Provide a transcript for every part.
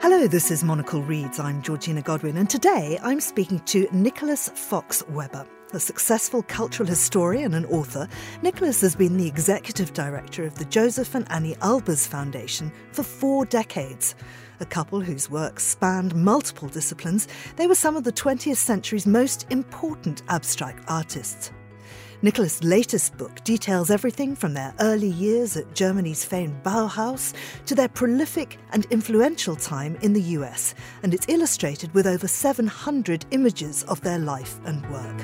Hello, this is Monocle Reads. I'm Georgina Godwin, and today I'm speaking to Nicholas Fox Webber. A successful cultural historian and author, Nicholas has been the executive director of the Joseph and Annie Albers Foundation for 4 decades. A couple whose work spanned multiple disciplines, they were some of the 20th century's most important abstract artists. Nicholas' latest book details everything from their early years at Germany's famed Bauhaus to their prolific and influential time in the US, and it's illustrated with over 700 images of their life and work.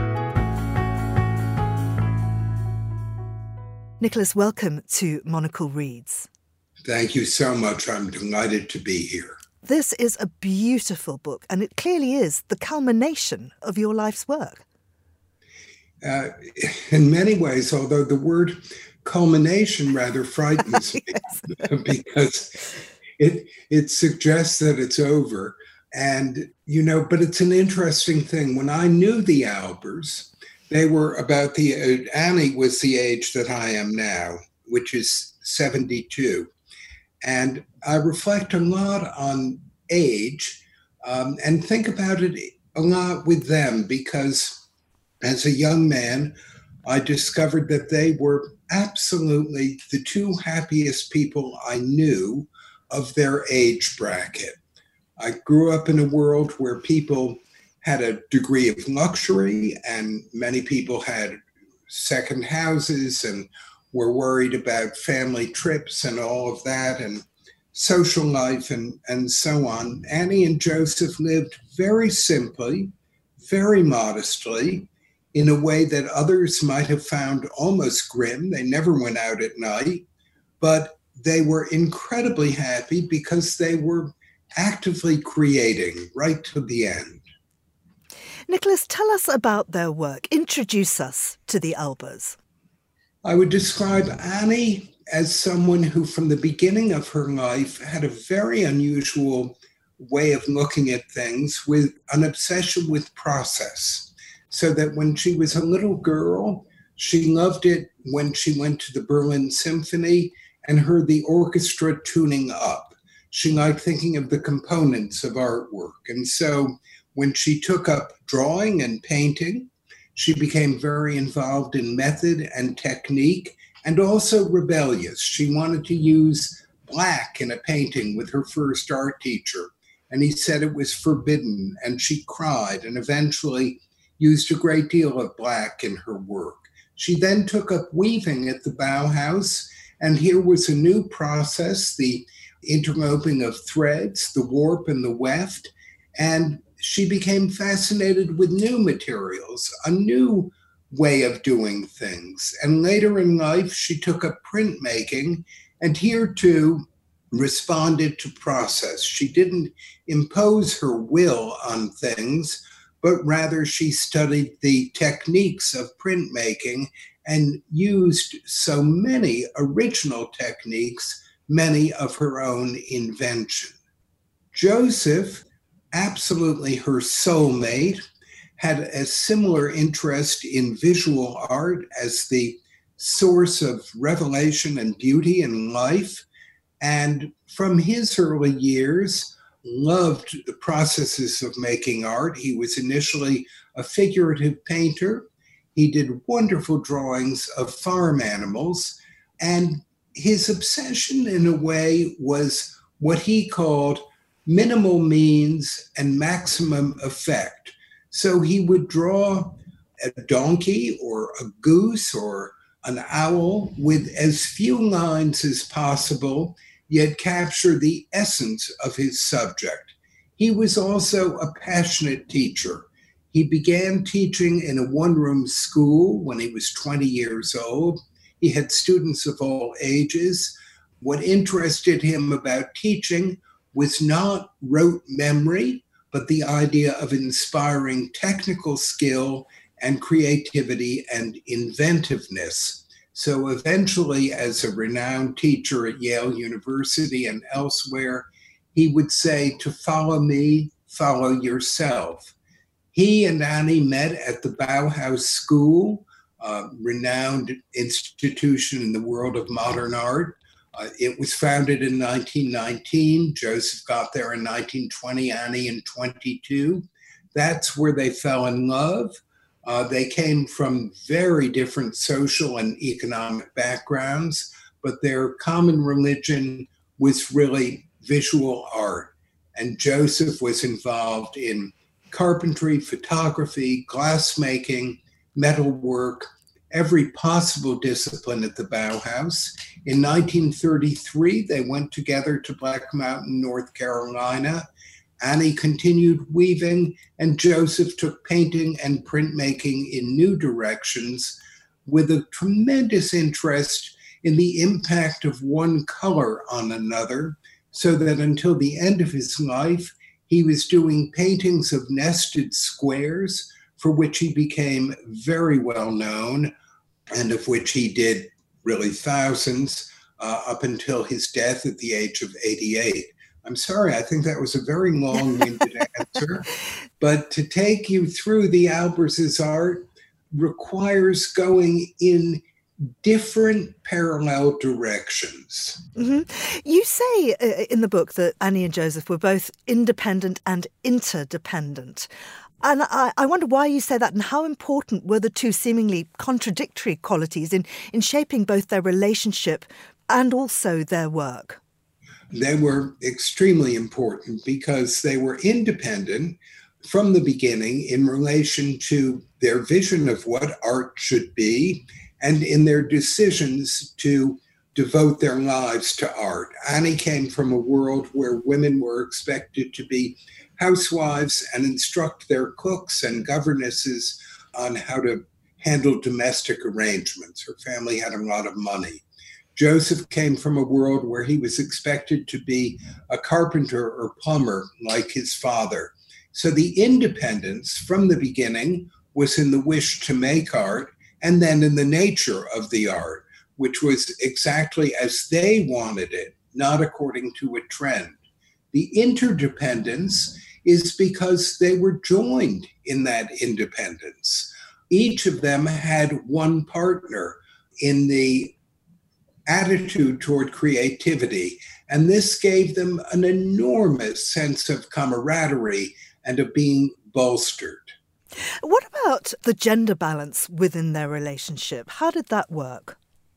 Nicholas, welcome to Monocle Reads. Thank you so much. I'm delighted to be here. This is a beautiful book, and it clearly is the culmination of your life's work. In many ways, although the word culmination rather frightens me because it suggests that it's over. And, but it's an interesting thing. When I knew the Albers, they were about Annie was the age that I am now, which is 72. And I reflect a lot on age and think about it a lot with them because as a young man, I discovered that they were absolutely the 2 happiest people I knew of their age bracket. I grew up in a world where people had a degree of luxury and many people had second houses and were worried about family trips and all of that and social life and so on. Annie and Joseph lived very simply, very modestly, in a way that others might have found almost grim. They never went out at night, but they were incredibly happy because they were actively creating right to the end. Nicholas, tell us about their work. Introduce us to the Albers. I would describe Annie as someone who, from the beginning of her life, had a very unusual way of looking at things with an obsession with process. So that when she was a little girl, she loved it when she went to the Berlin Symphony and heard the orchestra tuning up. She liked thinking of the components of artwork. And so when she took up drawing and painting, she became very involved in method and technique and also rebellious. She wanted to use black in a painting with her first art teacher. And he said it was forbidden, and she cried and eventually used a great deal of black in her work. She then took up weaving at the Bauhaus, and here was a new process, the interloping of threads, the warp and the weft, and she became fascinated with new materials, a new way of doing things. And later in life, she took up printmaking, and here too responded to process. She didn't impose her will on things, but rather she studied the techniques of printmaking and used so many original techniques, many of her own invention. Joseph, absolutely her soulmate, had a similar interest in visual art as the source of revelation and beauty in life. And from his early years, loved the processes of making art. He was initially a figurative painter. He did wonderful drawings of farm animals. And his obsession, in a way, was what he called minimal means and maximum effect. So he would draw a donkey or a goose or an owl with as few lines as possible, yet capture the essence of his subject. He was also a passionate teacher. He began teaching in a one-room school when he was 20 years old. He had students of all ages. What interested him about teaching was not rote memory, but the idea of inspiring technical skill and creativity and inventiveness. So eventually, as a renowned teacher at Yale University and elsewhere, he would say, to follow me, follow yourself. He and Annie met at the Bauhaus School, a renowned institution in the world of modern art, It was founded in 1919. Joseph got there in 1920, Annie in 22. That's where they fell in love. They came from very different social and economic backgrounds, but their common religion was really visual art. And Joseph was involved in carpentry, photography, glassmaking, metalwork, every possible discipline at the Bauhaus. In 1933, they went together to Black Mountain, North Carolina. Annie continued weaving, and Joseph took painting and printmaking in new directions with a tremendous interest in the impact of one color on another, so that until the end of his life, he was doing paintings of nested squares, for which he became very well known, and of which he did really thousands up until his death at the age of 88. I'm sorry, I think that was a very long-winded answer, but to take you through the Albers' art requires going in different parallel directions. Mm-hmm. You say in the book that Annie and Joseph were both independent and interdependent. And I wonder why you say that, and how important were the two seemingly contradictory qualities in shaping both their relationship and also their work? They were extremely important because they were independent from the beginning in relation to their vision of what art should be and in their decisions to devote their lives to art. Annie came from a world where women were expected to be housewives and instruct their cooks and governesses on how to handle domestic arrangements. Her family had a lot of money. Joseph came from a world where he was expected to be a carpenter or plumber like his father. So the independence from the beginning was in the wish to make art and then in the nature of the art, which was exactly as they wanted it, not according to a trend. The interdependence is because they were joined in that independence. Each of them had one partner in the attitude toward creativity, and this gave them an enormous sense of camaraderie and of being bolstered. What about the gender balance within their relationship? How did that work?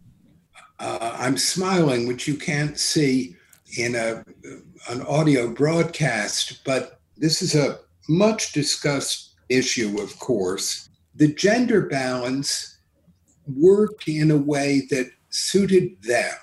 I'm smiling, which you can't see in an audio broadcast, but this is a much discussed issue, of course. The gender balance worked in a way that suited them.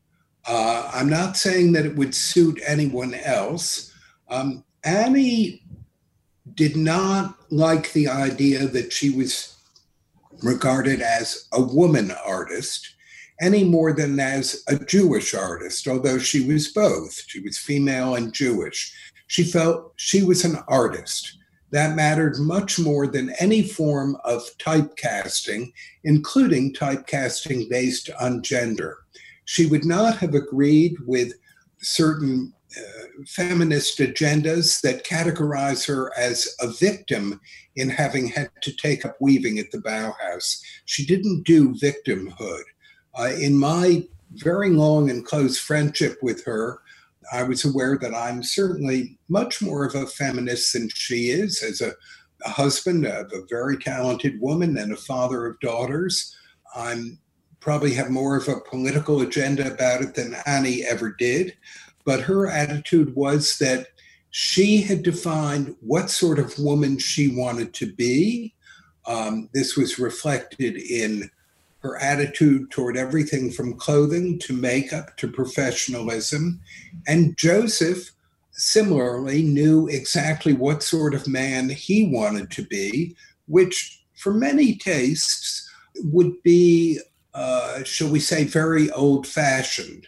I'm not saying that it would suit anyone else. Annie did not like the idea that she was regarded as a woman artist any more than as a Jewish artist, although she was both. She was female and Jewish. She felt she was an artist. That mattered much more than any form of typecasting, including typecasting based on gender. She would not have agreed with certain feminist agendas that categorize her as a victim in having had to take up weaving at the Bauhaus. She didn't do victimhood. In my very long and close friendship with her, I was aware that I'm certainly much more of a feminist than she is, as a husband of a very talented woman and a father of daughters. I'm probably have more of a political agenda about it than Annie ever did. But her attitude was that she had defined what sort of woman she wanted to be. This was reflected in her attitude toward everything from clothing to makeup to professionalism. And Joseph similarly knew exactly what sort of man he wanted to be, which for many tastes would be, shall we say, very old-fashioned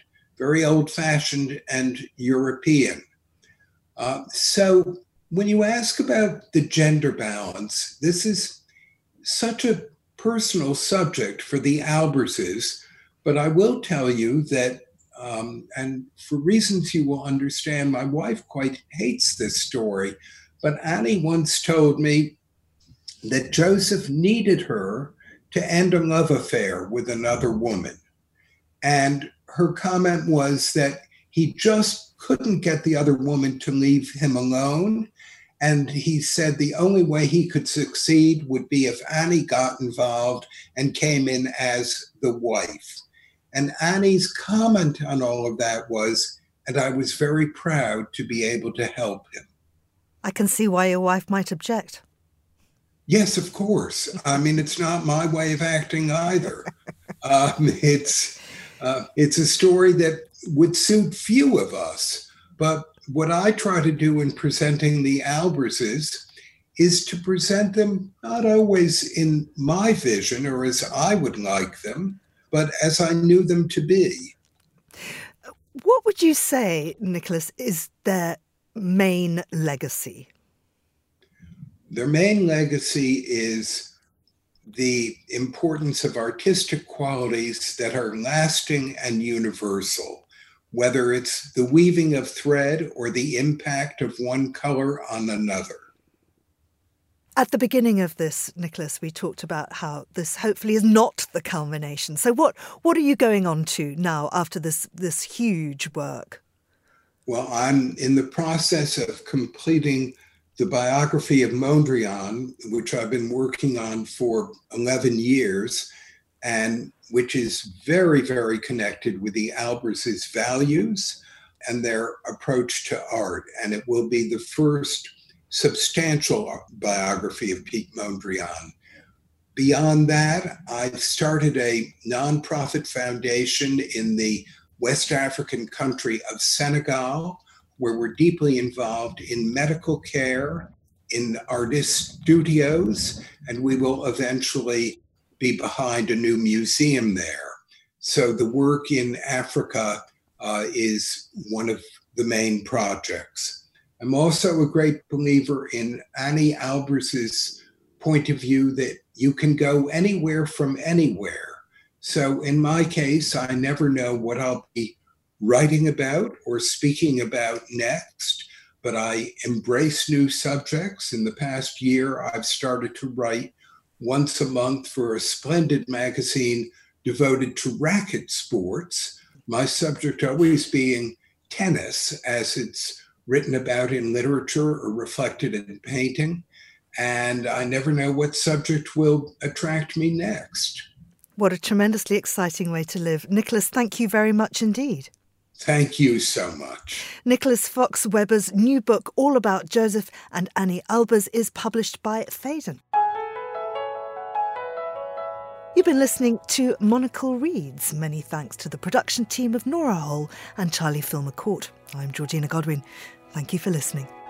and European. So when you ask about the gender balance, this is such a personal subject for the Alberses, but I will tell you that, and for reasons you will understand, my wife quite hates this story, but Annie once told me that Joseph needed her to end a love affair with another woman. And her comment was that he just couldn't get the other woman to leave him alone. And he said the only way he could succeed would be if Annie got involved and came in as the wife. And Annie's comment on all of that was, and I was very proud to be able to help him. I can see why your wife might object. Yes, of course. I mean, it's not my way of acting either. It's a story that would suit few of us. But what I try to do in presenting the Alberses is to present them not always in my vision or as I would like them, but as I knew them to be. What would you say, Nicholas, is their main legacy? Their main legacy is the importance of artistic qualities that are lasting and universal, whether it's the weaving of thread or the impact of one color on another. At the beginning of this, Nicholas, we talked about how this hopefully is not the culmination. So what are you going on to now after this huge work? Well, I'm in the process of completing the biography of Mondrian, which I've been working on for 11 years, and which is very, very connected with the Alberses' values and their approach to art. And it will be the first substantial biography of Piet Mondrian. Beyond that, I've started a nonprofit foundation in the West African country of Senegal, where we're deeply involved in medical care, in artist studios, and we will eventually be behind a new museum there. So the work in Africa is one of the main projects. I'm also a great believer in Annie Albers's point of view that you can go anywhere from anywhere. So in my case, I never know what I'll be writing about or speaking about next, but I embrace new subjects. In the past year, I've started to write once a month for a splendid magazine devoted to racket sports, my subject always being tennis, as it's written about in literature or reflected in painting. And I never know what subject will attract me next. What a tremendously exciting way to live. Nicholas, thank you very much indeed. Thank you so much. Nicholas Fox Webber's new book, all about Joseph and Annie Albers, is published by Phaidon. You've been listening to Monocle Reads. Many thanks to the production team of Nora Hole and Charlie Filmer-Court. I'm Georgina Godwin. Thank you for listening.